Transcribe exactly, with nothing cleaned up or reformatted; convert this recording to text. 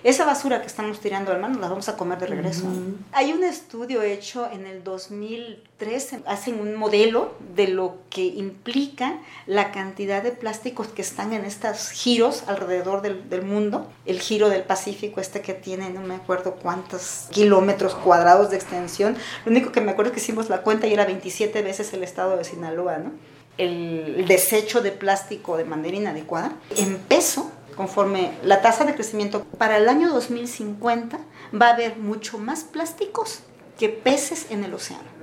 esa basura que estamos tirando al mar nos la vamos a comer de regreso. Uh-huh. Hay un estudio hecho en el dos mil trece, hacen un modelo de lo que implica la cantidad de plásticos que están en estos giros alrededor del, del mundo. El giro del Pacífico este que tiene, no me acuerdo cuántos kilómetros cuadrados de extensión. Lo único que me acuerdo es que hicimos la cuenta y era veintisiete veces el estado de Sinaloa, ¿no? El desecho de plástico de manera inadecuada. En peso, conforme la tasa de crecimiento, para el año dos mil cincuenta va a haber mucho más plásticos que peces en el océano.